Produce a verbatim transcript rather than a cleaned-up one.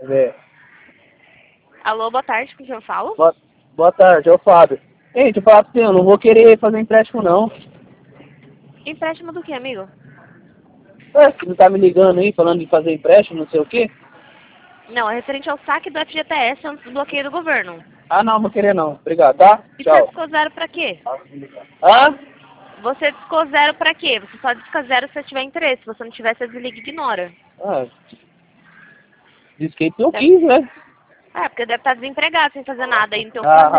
É. Alô, boa tarde, com quem eu falo? Boa, boa tarde, é o Fábio. Ei, deixa eu falar pra você, eu não vou querer fazer empréstimo não. Empréstimo do que, amigo? Ué, você não tá me ligando aí, falando de fazer empréstimo, não sei o quê? Não, é referente ao saque do F G T S antes do bloqueio do governo. Ah, não, vou querer não. Obrigado, tá? E você Tchau. descou zero pra quê? Hã? Você descou zero pra quê? Você só desca zero se você tiver interesse. Se você não tiver, você desliga e ignora. Ah, disse que eu Deve... quis, né? É, porque deve estar desempregado sem fazer nada aí no teu Ah,